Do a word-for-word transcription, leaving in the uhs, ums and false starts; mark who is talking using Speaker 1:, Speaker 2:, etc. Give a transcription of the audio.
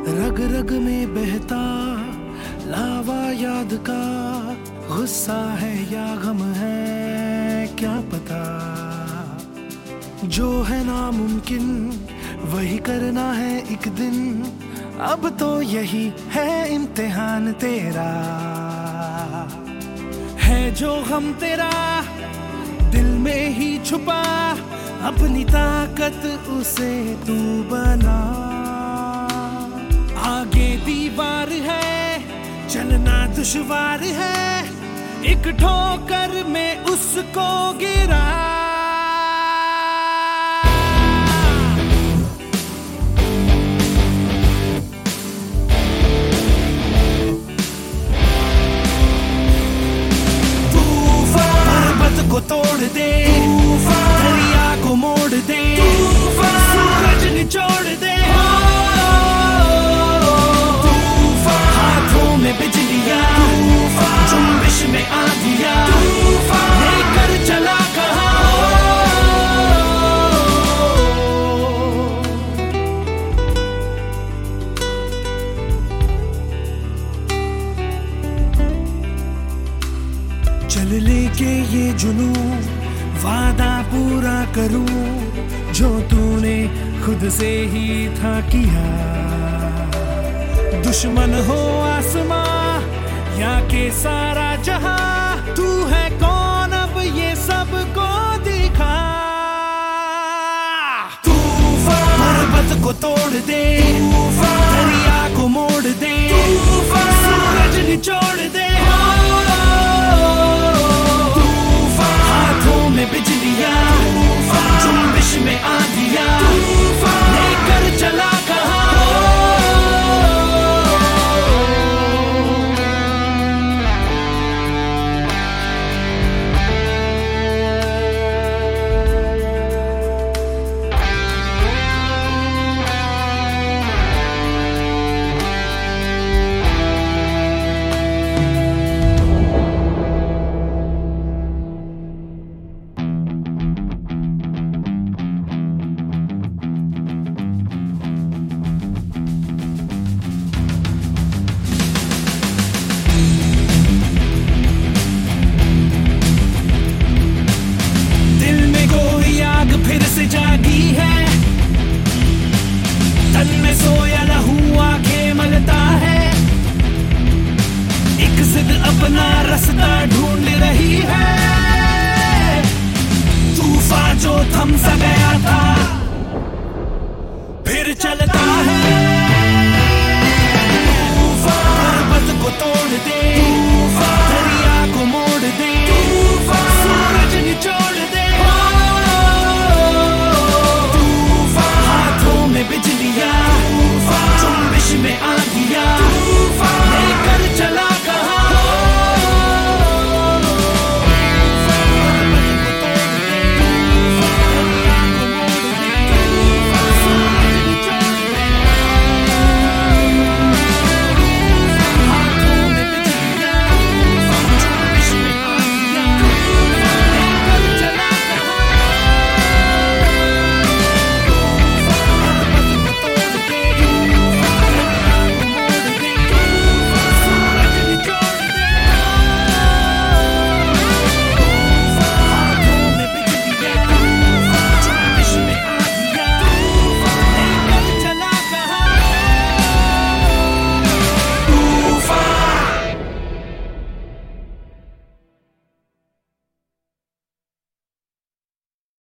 Speaker 1: रग रग में बहता लावा याद का, गुस्सा है या गम है क्या पता। जो है नामुमकिन वही करना है एक दिन, अब तो यही है इम्तिहान तेरा। है जो गम तेरा दिल में ही छुपा, अपनी ताकत उसे तू बना। आगे दीवार है चलना दुश्वार है, एक ठोकर में उसको गिरा। को तोड़ दे, दरिया को मोड़ दे, सूरज निचोड़ दे, हाथों में बिजलियां, जुम्बिश में आंधियां, लेकर चला कहां। चल लेके ये जुनून, वादा पूरा करूं जो तूने खुद से ही था किया। दुश्मन हो आसमां या के सारा जहां, तू है कौन अब ये सब को दिखा। तूफान पर्वत को तोड़ दे, दरिया को मोड़ दे, सूरज निचोड़ दे, बिजलियां, जुम्बिश में आंधियां, लेकर चला कहां। फिर से जागी है, तन में सोया लहू आंखें मलता है, एक जिद अपना रास्ता ढूंढ रही है। तूफान जो थम सा गया था फिर चलता है।